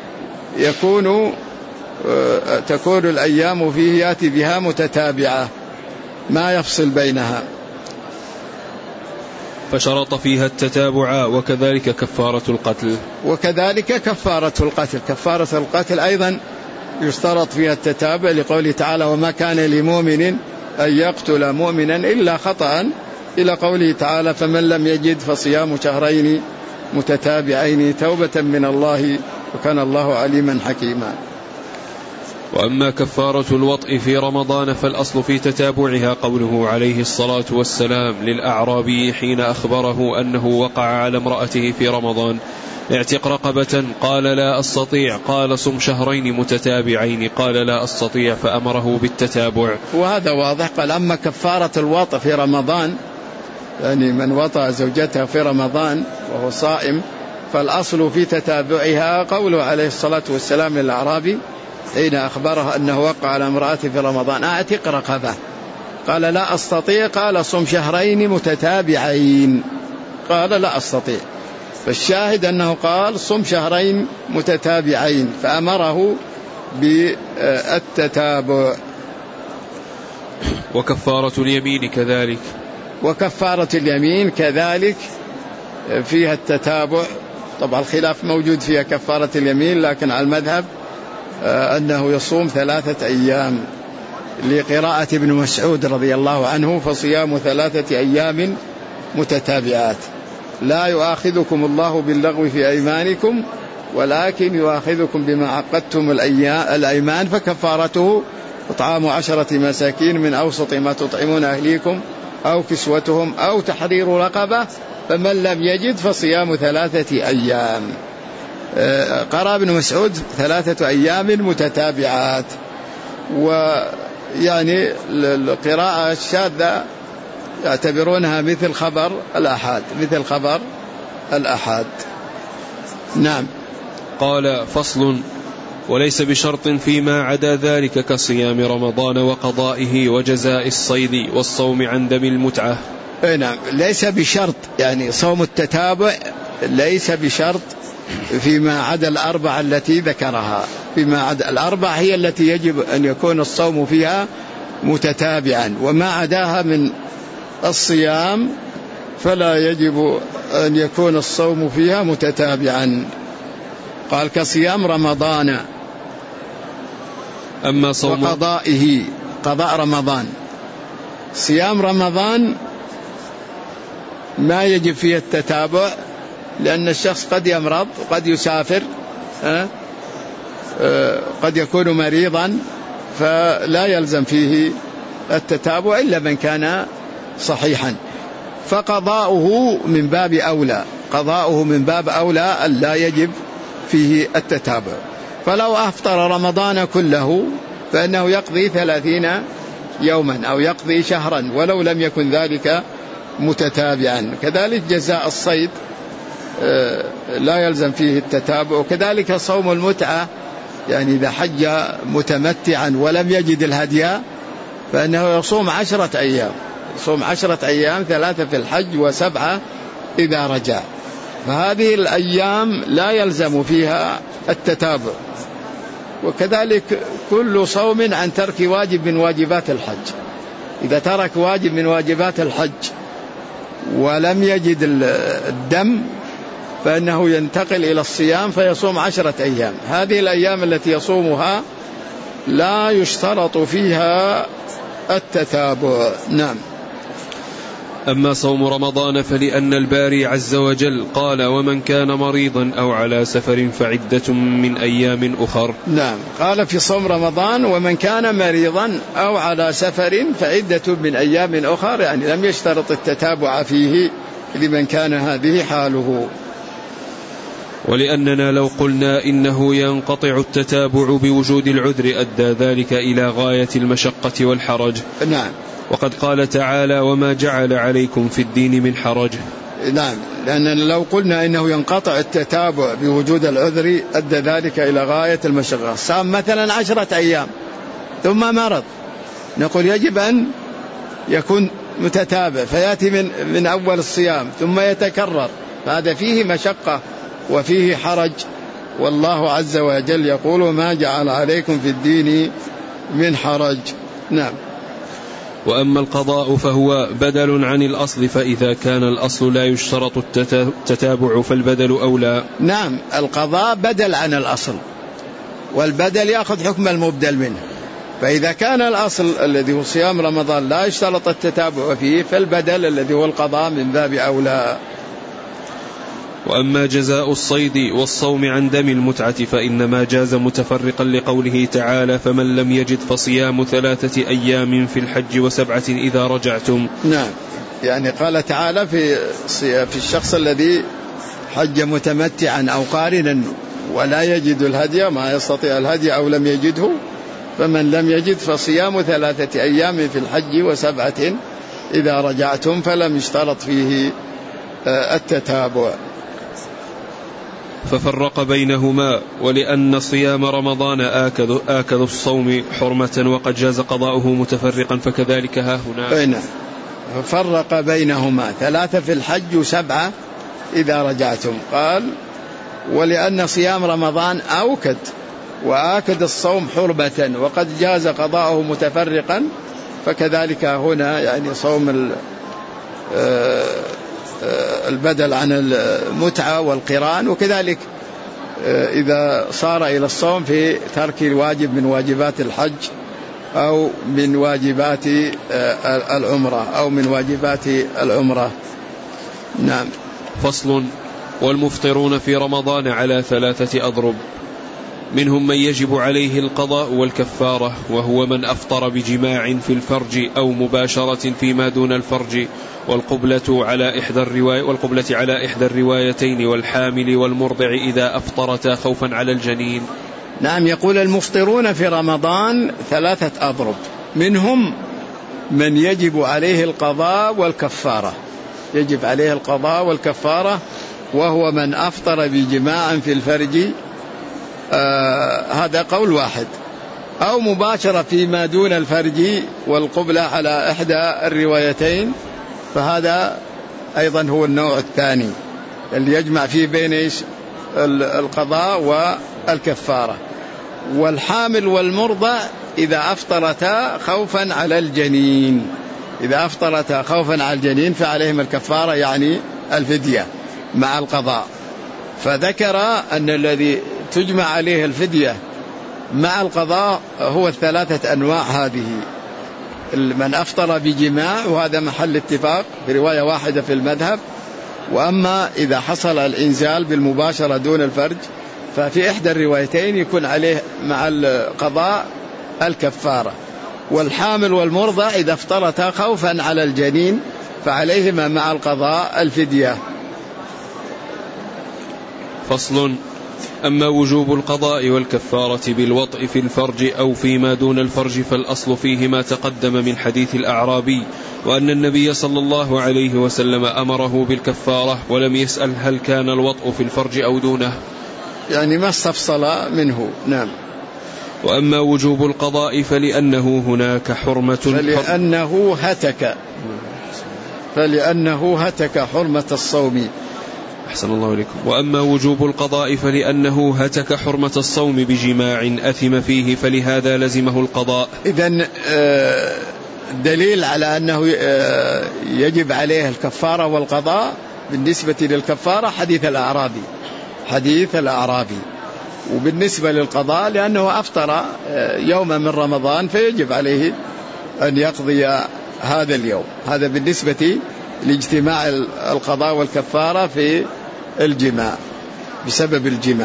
تكون الأيام فيه يأتي بها متتابعة ما يفصل بينها. فشرط فيها التتابع. وكذلك كفارة القتل. كفارة القتل أيضا يشترط فيها التتابع، لقوله تعالى: وما كان لمؤمن أن يقتل مؤمنا إلا خطأ، إلى قوله تعالى: فمن لم يجد فصيام شهرين متتابعين توبة من الله وكان الله عليما حكيما. وأما كفارة الوطء في رمضان فالأصل في تتابعها قوله عليه الصلاة والسلام للأعرابي حين أخبره أنه وقع على امرأته في رمضان: اعتق رقبة. قال: لا أستطيع. قال: صم شهرين متتابعين. قال: لا أستطيع. فأمره بالتتابع. وهذا واضح. قال: أما كفارة الوطء في رمضان، يعني من وطأ زوجته في رمضان وهو صائم، فالأصل في تتابعها قوله عليه الصلاة والسلام للأعرابي حين أخبره أنه وقع على امرأته في رمضان: اعتق رقبة. قال: لا أستطيع. قال: صم شهرين متتابعين. قال: لا أستطيع. فالشاهد أنه قال: صم شهرين متتابعين، فأمره بالتتابع. وكفارة اليمين كذلك فيها التتابع. طبعا الخلاف موجود فيها كفارة اليمين، لكن على المذهب أنه يصوم 3 أيام، لقراءة ابن مسعود رضي الله عنه: فصيام 3 أيام متتابعات. لا يؤاخذكم الله باللغو في أيمانكم ولكن يؤاخذكم بما عقدتم الأيمان، فكفارته إطعام 10 مساكين من أوسط ما تطعمون أهليكم أو كسوتهم أو تحرير رقبة، فمن لم يجد فصيام 3 أيام. قرأ ابن مسعود 3 أيام متتابعات. ويعني القراءة الشاذة يعتبرونها مثل خبر الأحاد. نعم. قال: فصل. وليس بشرط فيما عدا ذلك كصيام رمضان وقضائه وجزاء الصيد والصوم عن دم المتعة. نعم، ليس بشرط، يعني صوم التتابع ليس بشرط فيما عدا الأربعة التي ذكرها. فيما عدا الأربعة هي التي يجب أن يكون الصوم فيها متتابعا، وما عداها من الصيام فلا يجب أن يكون الصوم فيها متتابعا. قال: كصيام رمضان. أما صوم وقضائه، قضاء رمضان. صيام رمضان ما يجب فيه التتابع، لأن الشخص قد يمرض، قد يسافر، قد يكون مريضا، فلا يلزم فيه التتابع إلا من كان صحيحا، فقضاؤه من باب أولى، قضاؤه من باب أولى أن لا يجب فيه التتابع. فلو أفطر رمضان كله فإنه يقضي 30 يوما أو يقضي شهرا ولو لم يكن ذلك متتابعا. كذلك جزاء الصيد لا يلزم فيه التتابع، وكذلك صوم المتعة، يعني إذا حج متمتعا ولم يجد الهدي فإنه يصوم 10 أيام، يصوم 10 أيام، 3 في الحج و7 إذا رجع. فهذه الأيام لا يلزم فيها التتابع. وكذلك كل صوم عن ترك واجب من واجبات الحج، إذا ترك واجب من واجبات الحج ولم يجد الدم فإنه ينتقل إلى الصيام فيصوم 10 أيام. هذه الأيام التي يصومها لا يشترط فيها التتابع. نعم. أما صوم رمضان فلأن الباري عز وجل قال ومن كان مريضا أو على سفر فعدة من أيام أخر. نعم، قال في صوم رمضان ومن كان مريضا أو على سفر فعدة من أيام أخر، يعني لم يشترط التتابع فيه لمن كان هذه حاله. ولأننا لو قلنا إنه ينقطع التتابع بوجود العذر أدى ذلك إلى غاية المشقة والحرج. نعم. وقد قال تعالى وما جعل عليكم في الدين من حرج. نعم، لأننا لو قلنا إنه ينقطع التتابع بوجود العذر أدى ذلك إلى غاية المشقة. صام مثلا 10 أيام ثم مرض، نقول يجب أن يكون متتابع فيأتي من أول الصيام ثم يتكرر، هذا فيه مشقة وفيه حرج. والله عز وجل يقول ما جعل عليكم في الدين من حرج. نعم. وأما القضاء فهو بدل عن الأصل، فإذا كان الأصل لا يشترط التتابع فالبدل أولى. نعم، القضاء بدل عن الأصل، والبدل يأخذ حكم المبدل منه. فإذا كان الأصل الذي هو صيام رمضان لا يشترط التتابع فيه فالبدل الذي هو القضاء من باب أولى. وأما جزاء الصيد والصوم عن دم المتعة فإنما جاز متفرقا لقوله تعالى فمن لم يجد فصيام 3 أيام في الحج و7 إذا رجعتم. نعم، يعني قال تعالى في الشخص الذي حج متمتعا أو قارنا ولا يجد الهدي، ما يستطيع الهدي أو لم يجده، فمن لم يجد فصيام 3 أيام في الحج و7 إذا رجعتم، فلم يشترط فيه التتابع. ففرق بينهما، ولأن صيام رمضان آكد الصوم حرمة وقد جاز قضاؤه متفرقا فكذلك ها هنا. ففرق بينهما 3 في الحج و7 إذا رجعتم. قال ولأن صيام رمضان أوكد وآكد الصوم حرمة وقد جاز قضاؤه متفرقا فكذلك هنا، يعني صوم البدل عن المتعة والقران. وكذلك إذا صار إلى الصوم في ترك الواجب من واجبات الحج أو من واجبات العمرة أو من واجبات العمرة. نعم. فصل. والمفطرون في رمضان على 3 أضرب، منهم من يجب عليه القضاء والكفارة، وهو من أفطر بجماع في الفرج أو مباشرة فيما دون الفرج، والقبلة على إحدى الروايتين، والحامل والمرضع إذا أفطرتا خوفا على الجنين. نعم، يقول المفطرون في رمضان 3 أضرب، منهم من يجب عليه القضاء والكفارة، يجب عليه القضاء والكفارة، وهو من أفطر بجماع في الفرج، هذا قول واحد، أو مباشرة فيما دون الفرج، والقبلة على إحدى الروايتين، فهذا أيضا هو النوع الثاني اللي يجمع فيه بين القضاء والكفارة. والحامل والمرضع إذا أفطرتا خوفا على الجنين، إذا أفطرتا خوفا على الجنين فعليهم الكفارة، يعني الفدية مع القضاء. فذكر أن الذي تجمع عليه الفدية مع القضاء هو 3 أنواع هذه: من أفطر بجماع، وهذا محل اتفاق في رواية واحدة في المذهب. وأما إذا حصل الإنزال بالمباشرة دون الفرج ففي إحدى الروايتين يكون عليه مع القضاء الكفارة. والحامل والمرضع إذا افطرتا خوفا على الجنين فعليهما مع القضاء الفدية. فصل. أما وجوب القضاء والكفارة بالوطء في الفرج أو فيما دون الفرج فالأصل فيه ما تقدم من حديث الأعرابي، وأن النبي صلى الله عليه وسلم أمره بالكفارة ولم يسأل هل كان الوطء في الفرج أو دونه، يعني ما استفصل منه. نعم. وأما وجوب القضاء فلأنه هناك حرمة، فلأنه هتك حرمة الصوم. أحسن الله إليكم. وأما وجوب القضاء فلأنه هتك حرمة الصوم بجماع أثم فيه فلهذا لزمه القضاء. إذن دليل على أنه يجب عليه الكفارة والقضاء بالنسبة للكفارة حديث الأعرابي، وبالنسبة للقضاء لأنه أفطر يوما من رمضان فيجب عليه أن يقضي هذا اليوم. هذا بالنسبة لاجتماع القضاء والكفارة في الجماع بسبب الجماع.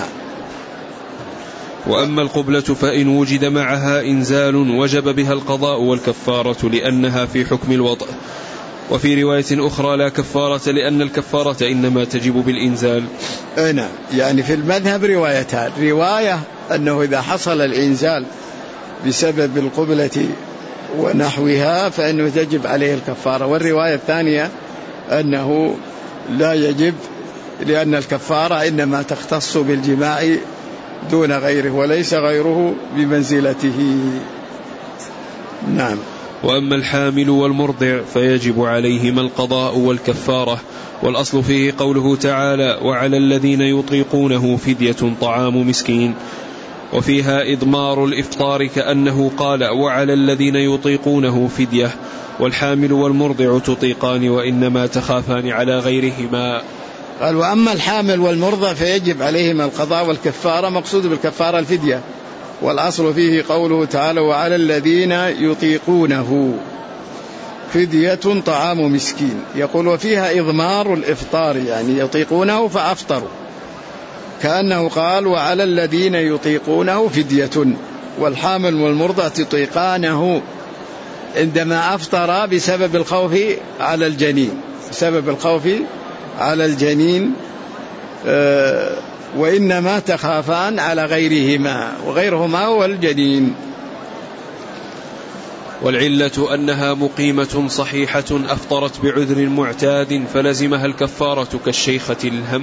وأما القبلة فإن وجد معها إنزال وجب بها القضاء والكفارة لأنها في حكم الوطء. وفي رواية أخرى لا كفارة لأن الكفارة إنما تجب بالإنزال. نعم، يعني في المذهب روايتان: رواية أنه إذا حصل الإنزال بسبب القبلة ونحوها فإنه تجب عليه الكفارة، والرواية الثانية أنه لا يجب لأن الكفارة إنما تختص بالجماع دون غيره وليس غيره بمنزلته. نعم. وأما الحامل والمرضع فيجب عليهما القضاء والكفارة، والأصل فيه قوله تعالى: وعلى الذين يطيقونه فدية طعام مسكين، وفيها إضمار الإفطار كأنه قال: وعلى الذين يطيقونه فدية، والحامل والمرضع تطيقان وإنما تخافان على غيرهما. قال: وأما الحامل والمرضع فيجب عليهما القضاء والكفارة، مقصود بالكفارة الفدية، والأصل فيه قوله تعالى: وعلى الذين يطيقونه فدية طعام مسكين. يقول: وفيها إضمار الإفطار، يعني يطيقونه فأفطروا، كأنه قال: وعلى الذين يطيقونه فدية، والحامل والمرضع تطيقانه عندما أفطر بسبب الخوف على الجنين، وإنما تخافان على غيرهما، وغيرهما هو الجنين. والعلة أنها مقيمة صحيحة أفطرت بعذر معتاد فلزمها الكفارة كالشيخة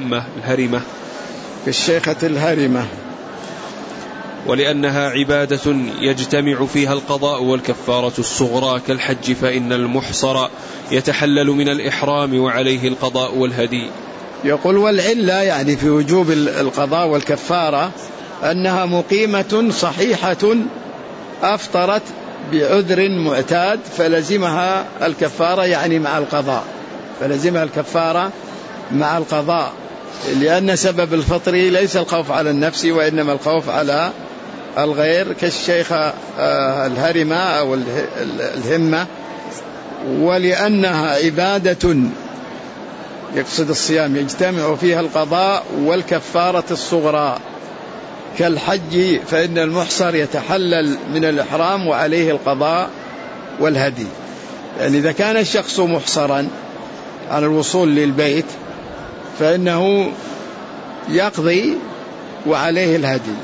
الهرمة، ولأنها عبادة يجتمع فيها القضاء والكفارة الصغرى كالحج، فإن المحصر يتحلل من الإحرام وعليه القضاء والهدي. يقول: والعلة يعني في وجوب القضاء والكفارة أنها مقيمة صحيحة أفطرت بعذر معتاد فلزمها الكفارة، يعني مع القضاء، فلزمها الكفارة مع القضاء، لأن سبب الفطر ليس الخوف على النفس وإنما الخوف على الغير، كالشيخة الهرمة أو الهمة. ولأنها عبادة يقصد الصيام يجتمع فيها القضاء والكفارة الصغرى كالحج، فإن المحصر يتحلل من الإحرام وعليه القضاء والهدي. يعني إذا كان الشخص محصرا على الوصول للبيت فإنه يقضي وعليه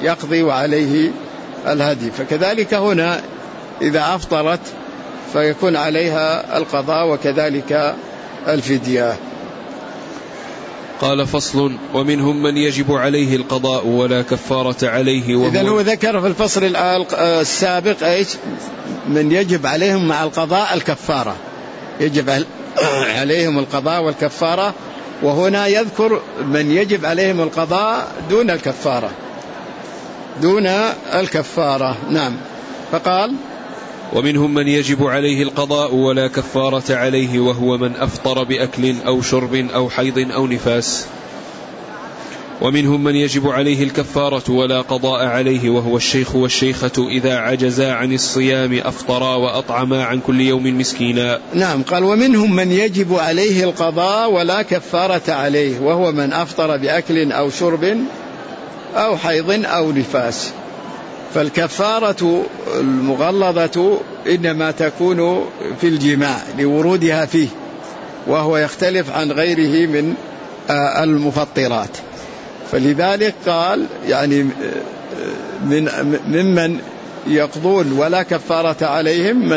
الهدي، فكذلك هنا إذا أفطرت فيكون عليها القضاء وكذلك الفدية. قال: فصل. ومنهم من يجب عليه القضاء ولا كفارة عليه. إذن هو ذكر في الفصل السابق إيش؟ من يجب عليهم مع القضاء الكفارة، يجب عليهم القضاء والكفارة، وهنا يذكر من يجب عليهم القضاء دون الكفارة. نعم. فقال: ومنهم من يجب عليه القضاء ولا كفارة عليه، وهو من أفطر بأكل أو شرب أو حيض أو نفاس. ومنهم من يجب عليه الكفارة ولا قضاء عليه، وهو الشيخ والشيخة إذا عجزا عن الصيام أفطرا وأطعما عن كل يوم مسكينا. نعم. قال: ومنهم من يجب عليه القضاء ولا كفارة عليه، وهو من أفطر بأكل أو شرب أو حيض أو نفاس. فالكفارة المغلظة إنما تكون في الجماع لورودها فيه، وهو يختلف عن غيره من المفطرات. فلذلك قال يعني ممن يقضون ولا كفارة عليهم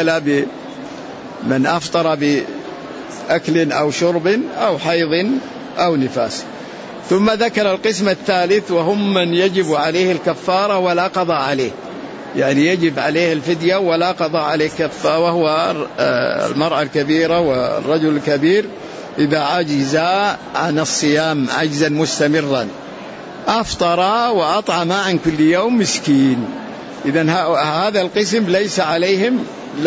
من أفطر بأكل أو شرب أو حيض أو نفاس. ثم ذكر القسم الثالث وهم من يجب عليه الكفارة ولا قضاء عليه، يعني يجب عليه الفدية ولا قضاء عليه كفارة، وهو المرأة الكبيرة والرجل الكبير إذا عجزا عن الصيام عجزا مستمرا أفطرا وأطعما عن كل يوم مسكين. إذن هذا القسم ليس عليهم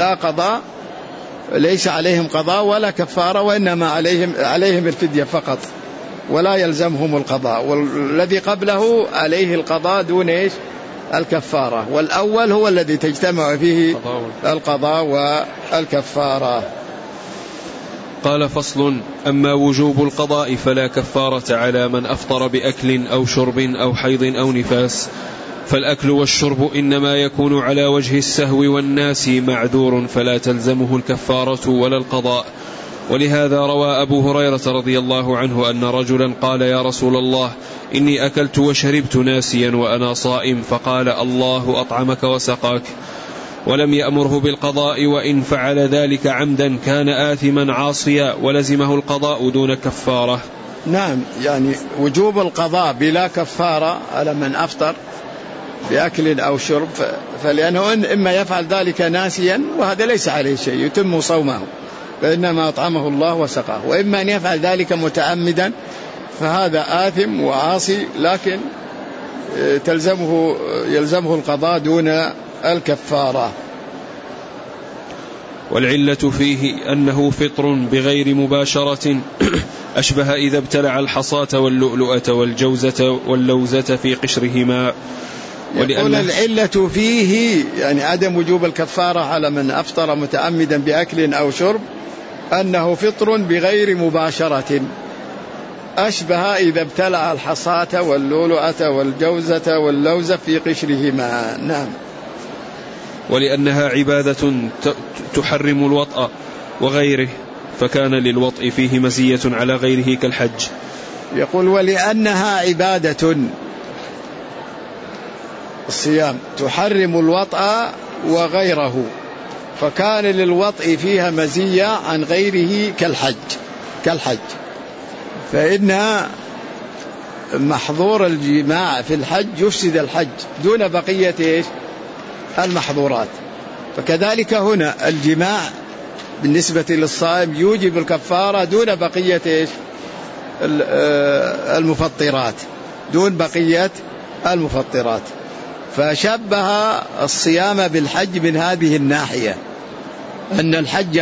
قضاء ولا كفارة، وإنما عليهم الفدية فقط ولا يلزمهم القضاء. والذي قبله عليه القضاء دون الكفارة، والأول هو الذي تجتمع فيه القضاء والكفارة. قال: فصل: أما وجوب القضاء فلا كفارة على من أفطر بأكل أو شرب أو حيض أو نفاس، فالأكل والشرب إنما يكون على وجه السهو والناس معذور، فلا تلزمه الكفارة ولا القضاء. ولهذا روى أبو هريرة رضي الله عنه أن رجلا قال: يا رسول الله، إني أكلت وشربت ناسيا وأنا صائم، فقال: الله أطعمك وسقاك، ولم يأمره بالقضاء، وإن فعل ذلك عمدا كان آثما عاصيا ولزمه القضاء دون كفارة. نعم، يعني وجوب القضاء بلا كفارة على من أفطر بأكل أو شرب، فلأنه إما يفعل ذلك ناسيا وهذا ليس عليه شيء يتم صومه فإنما أطعمه الله وسقاه، وإما أن يفعل ذلك متعمدا فهذا آثم وعاصي لكن يلزمه القضاء دون الكفارة. والعلة فيه أنه فطر بغير مباشرة أشبه إذا ابتلع الحصاة واللؤلؤة والجوزة واللوزة في قشرهما. يقول العلة فيه يعني عدم وجوب الكفارة على من أفطر متعمدا بأكل أو شرب أنه فطر بغير مباشرة أشبه إذا ابتلع الحصاة واللؤلؤة والجوزة واللوزة في قشرهما. نعم. ولأنها عبادة تحرم الوطأ وغيره، فكان للوطء فيه مزية على غيره كالحج. يقول ولأنها عبادة الصيام تحرم الوطأ وغيره، فكان للوطء فيها مزية عن غيره كالحج. فإن محظور الجماع في الحج يفسد الحج دون بقية المحظورات، فكذلك هنا الجماع بالنسبة للصائم يوجب الكفارة دون بقية المفطرات. فشبه الصيام بالحج من هذه الناحية، أن الحج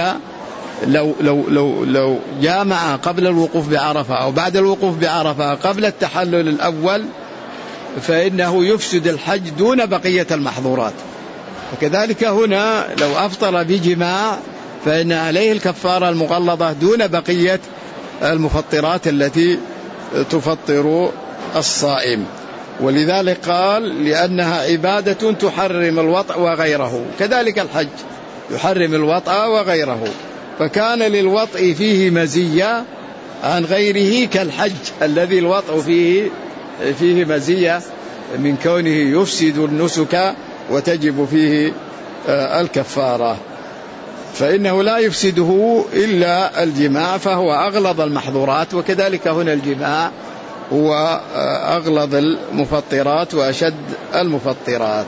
لو جامع قبل الوقوف بعرفة أو بعد الوقوف بعرفة قبل التحلل الأول فإنه يفسد الحج دون بقية المحظورات. وكذلك هنا لو أفطر بجماع فإن عليه الكفارة المغلظة دون بقية المفطرات التي تفطر الصائم. ولذلك قال لأنها عبادة تحرم الوطء وغيره، كذلك الحج يحرم الوطء وغيره، فكان للوطء فيه مزية عن غيره كالحج الذي الوطء فيه مزية من كونه يفسد النسك وتجب فيه الكفارة، فإنه لا يفسده إلا الجماع فهو أغلظ المحظورات، وكذلك هنا الجماع هو أغلظ المفطرات وأشد المفطرات.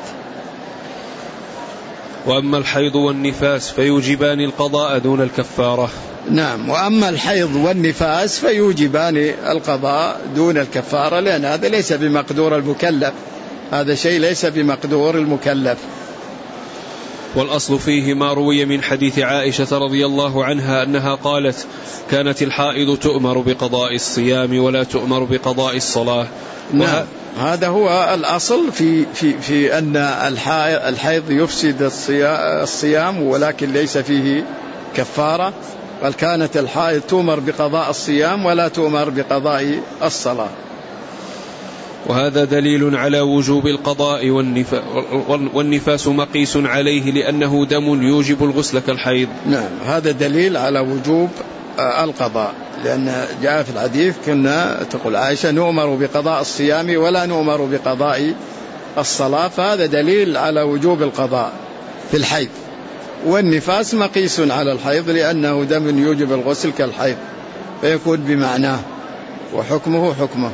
وأما الحيض والنفاس فيوجبان القضاء دون الكفارة. نعم، وأما الحيض والنفاس فيوجبان القضاء دون الكفارة، لأن هذا ليس بمقدور المكلف، هذا شيء ليس بمقدور المكلف. والأصل فيه ما روي من حديث عائشة رضي الله عنها أنها قالت: كانت الحائض تؤمر بقضاء الصيام ولا تؤمر بقضاء الصلاة. نعم، هذا هو الأصل في أن الحيض يفسد الصيام ولكن ليس فيه كفارة، بل كانت الحائض تؤمر بقضاء الصيام ولا تؤمر بقضاء الصلاة. وهذا دليل على وجوب القضاء، والنفاس مقيس عليه لأنه دم يوجب الغسل كالحيض. نعم، هذا دليل على وجوب القضاء، لأن جاء في الحديث كنا تقول عائشة نؤمر بقضاء الصيام ولا نؤمر بقضاء الصلاة، فهذا دليل على وجوب القضاء في الحيض. والنفاس مقيس على الحيض لأنه دم يوجب الغسل كالحيض، فيكون بمعناه وحكمه حكمه.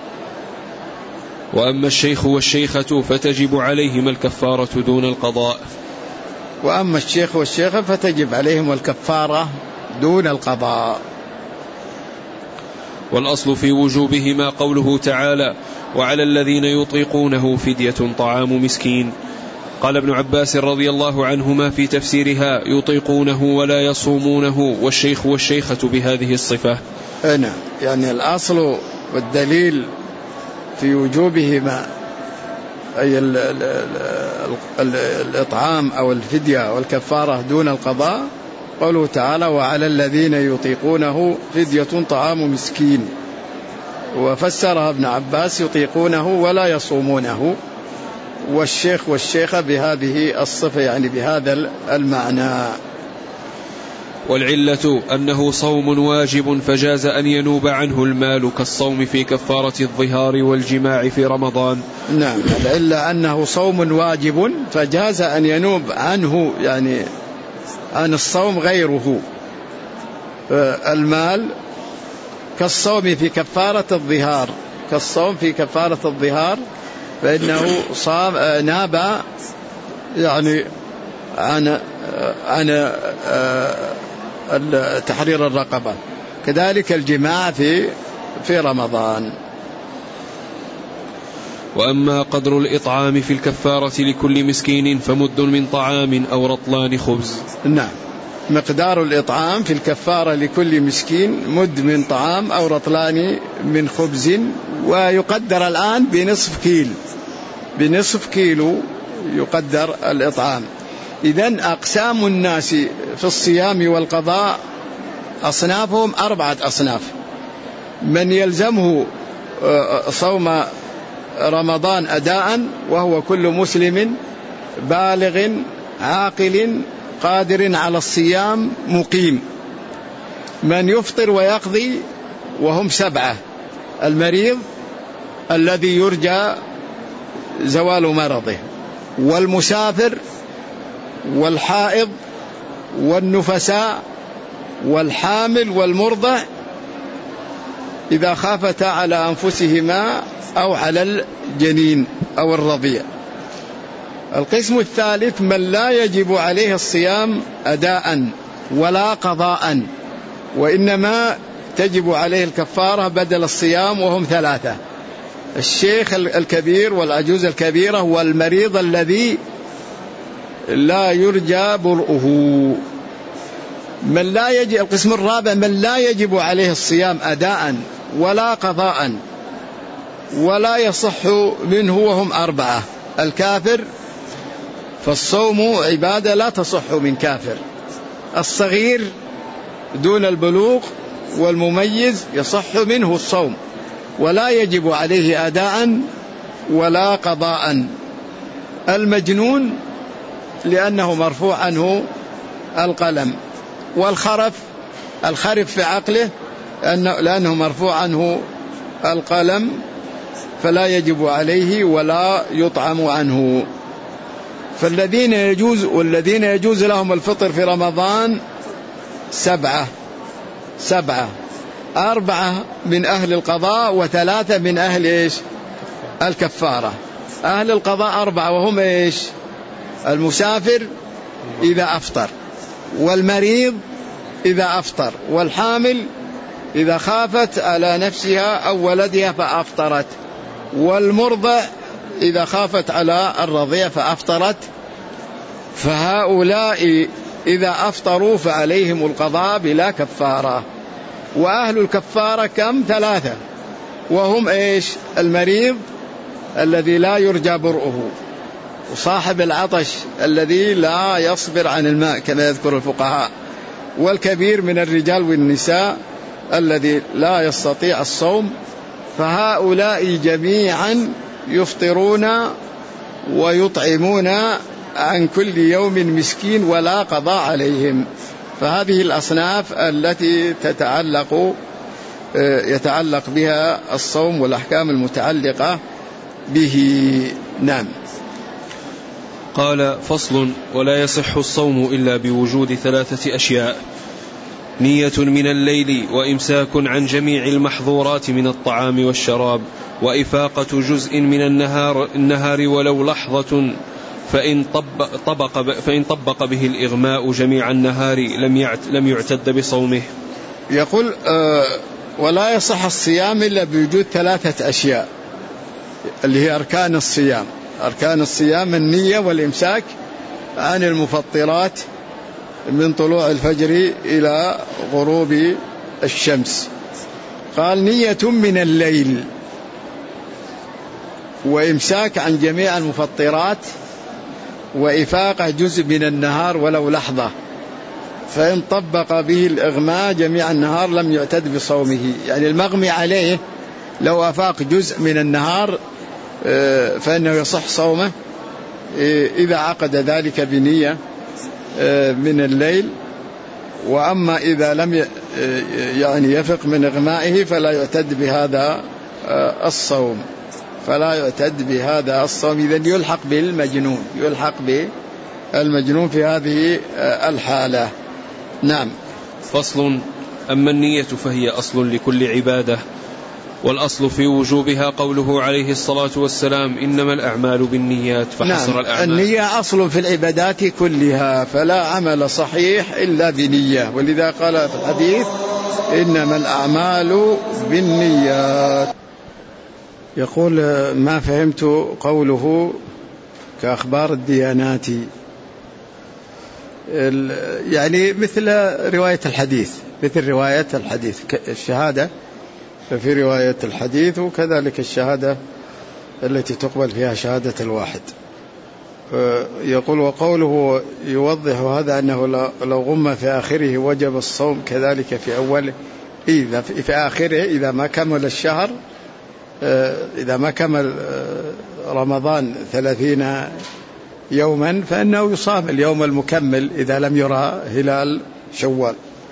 وأما الشيخ والشيخة فتجب عليهما الكفارة دون القضاء. وأما الشيخ والشيخة فتجب عليهم الكفارة دون القضاء. والأصل في وجوبهما قوله تعالى: وعلى الذين يطيقونه فدية طعام مسكين. قال ابن عباس رضي الله عنهما في تفسيرها: يطيقونه ولا يصومونه، والشيخ والشيخة بهذه الصفة. نعم، يعني الأصل والدليل في وجوبهما أي الإطعام أو الفدية والكفارة دون القضاء قوله تعالى: وعلى الذين يطيقونه فدية طعام مسكين. وفسرها ابن عباس: يطيقونه ولا يصومونه، والشيخ والشيخة بهذه الصفة، يعني بهذا المعنى. والعلة أنه صوم واجب فجاز أن ينوب عنه المال كالصوم في كفارة الظهار والجماع في رمضان. نعم، العلة أنه صوم واجب فجاز أن ينوب عنه، يعني عن الصوم غيره المال كالصوم في كفارة الظهار، كالصوم في كفارة الظهار، فإنه ناب يعني عن تحرير الرقبة. كذلك الجماع في رمضان. وأما قدر الإطعام في الكفارة لكل مسكين فمد من طعام أو رطلان خبز. نعم، مقدار الإطعام في الكفارة لكل مسكين مد من طعام أو رطلان من خبز، ويقدر الآن بنصف كيلو يقدر الإطعام. إذن أقسام الناس في الصيام والقضاء أصنافهم 4 أصناف: من يلزمه صوم رمضان أداء وهو كل مسلم بالغ عاقل قادر على الصيام مقيم. من يفطر ويقضي وهم 7: المريض الذي يرجى زوال مرضه، والمسافر، والحائض، والنفساء، والحامل، والمرضع إذا خافتا على أنفسهما أو على الجنين أو الرضيع. القسم الثالث: من لا يجب عليه الصيام أداء ولا قضاء، وإنما تجب عليه الكفارة بدل الصيام، وهم 3: الشيخ الكبير والعجوز الكبيرة والمريض الذي لا يرجى برؤه. القسم الرابع: من لا يجب عليه الصيام أداء ولا قضاء ولا يصح منه، وهم 4: الكافر، فالصوم عبادة لا تصح من كافر، الصغير دون البلوغ، والمميز يصح منه الصوم ولا يجب عليه أداء ولا قضاء، المجنون لأنه مرفوع عنه القلم، والخرف في عقله لأنه مرفوع عنه القلم فلا يجب عليه ولا يطعم عنه. والذين يجوز لهم الفطر في رمضان 7: 4 من أهل القضاء و3 من أهل الكفارة. أهل القضاء 4 وهم المسافر إذا أفطر، والمريض إذا أفطر، والحامل إذا خافت على نفسها أو ولدها فأفطرت، والمرضع إذا خافت على الرضيع فأفطرت. فهؤلاء إذا أفطروا فعليهم القضاء بلا كفارة. وأهل الكفارة كم؟ 3: وهم المريض الذي لا يرجى برؤه، وصاحب العطش الذي لا يصبر عن الماء كما يذكر الفقهاء، والكبير من الرجال والنساء الذي لا يستطيع الصوم. فهؤلاء جميعا يفطرون ويطعمون عن كل يوم مسكين ولا قضاء عليهم. فهذه الأصناف التي يتعلق بها الصوم والأحكام المتعلقة به. نعم. قال: فصل: ولا يصح الصوم إلا بوجود 3 أشياء: نية من الليل، وإمساك عن جميع المحظورات من الطعام والشراب، وإفاقة جزء من النهار ولو لحظة، فإن طبق به الإغماء جميع النهار لم يعتد بصومه. يقول ولا يصح الصيام إلا بوجود 3 أشياء اللي هي أركان الصيام. أركان الصيام النية والإمساك عن المفطرات من طلوع الفجر إلى غروب الشمس. قال: نية من الليل، وإمساك عن جميع المفطرات، وإفاقة جزء من النهار ولو لحظة، فإن طبق به الإغماء جميع النهار لم يعتد بصومه. يعني المغمي عليه لو أفاق جزء من النهار فإنه يصح صومه إذا عقد ذلك بنية من الليل. وأما إذا لم يفق من إغمائه فلا يعتد بهذا الصوم، إذن يلحق بالمجنون في هذه الحالة. نعم. فصل: أما النية فهي أصل لكل عبادة، والأصل في وجوبها قوله عليه الصلاة والسلام: إنما الأعمال بالنيات، فحصر نعم. الأعمال. النية أصل في العبادات كلها، فلا عمل صحيح إلا بنية، ولذا قال في الحديث: إنما الأعمال بالنيات. يقول: ما فهمت قوله كأخبار الديانات، يعني مثل رواية الحديث، الشهادة ففي رواية الحديث، وكذلك الشهادة التي تقبل فيها شهادة الواحد. يقول: وقوله يوضح هذا أنه لو غم في آخره وجب الصوم، كذلك في أوله، في آخره إذا ما كمل الشهر، إذا ما كمل رمضان 30 يوما فإنه يصام اليوم المكمل إذا لم يرى هلال شوال.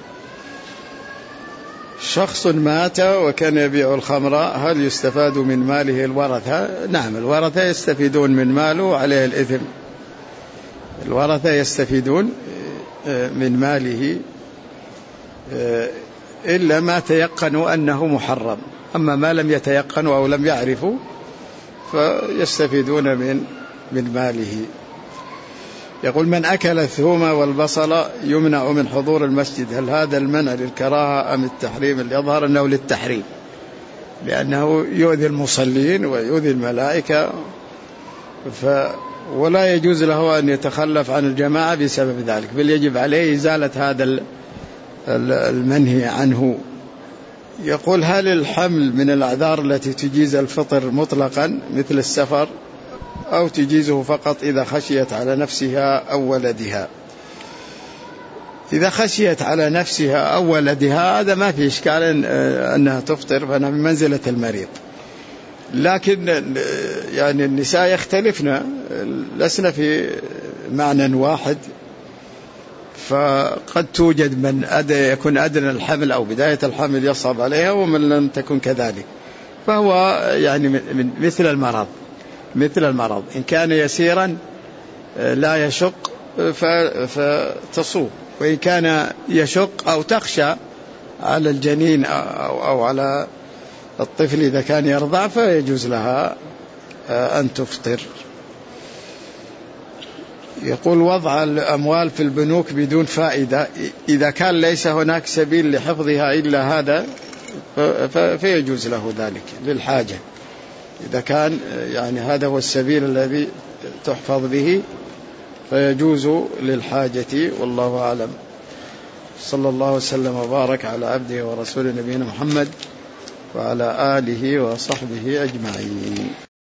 شخص مات وكان يبيع الخمر، هل يستفاد من ماله الورثة؟ نعم، الورثة يستفيدون من ماله عليه الإثم. الورثة يستفيدون من ماله إلا ما تيقنوا أنه محرم، أما ما لم يتيقنوا أو لم يعرفوا فيستفيدون من ماله. يقول: من أكل الثوم والبصل يمنع من حضور المسجد، هل هذا المنع للكراهة أم التحريم؟ يظهر أنه للتحريم، لأنه يؤذي المصلين ويؤذي الملائكة، ولا يجوز له أن يتخلف عن الجماعة بسبب ذلك، بل يجب عليه إزالة هذا المنهي عنه. يقول: هل الحمل من الأعذار التي تجيز الفطر مطلقا مثل السفر، أو تجيزه فقط إذا خشيت على نفسها أو ولدها؟ إذا خشيت على نفسها أو ولدها هذا ما في إشكال أنها تفطر، فأنا من منزلة المريض. لكن يعني النساء يختلفن، لسنا في معنى واحد، فقد توجد من يكون أدنى الحمل أو بداية الحمل يصعب عليها، ومن لم تكن كذلك، فهو يعني مثل المرض، إن كان يسيرا لا يشق فتصوم، وإن كان يشق أو تخشى على الجنين أو على الطفل إذا كان يرضع فيجوز لها أن تفطر. يقول: وضع الأموال في البنوك بدون فائدة، إذا كان ليس هناك سبيل لحفظها إلا هذا فيجوز له ذلك للحاجة، إذا كان يعني هذا هو السبيل الذي تحفظ به فيجوز للحاجة، والله أعلم. صلى الله وسلم وبارك على عبده ورسوله نبينا محمد وعلى آله وصحبه أجمعين.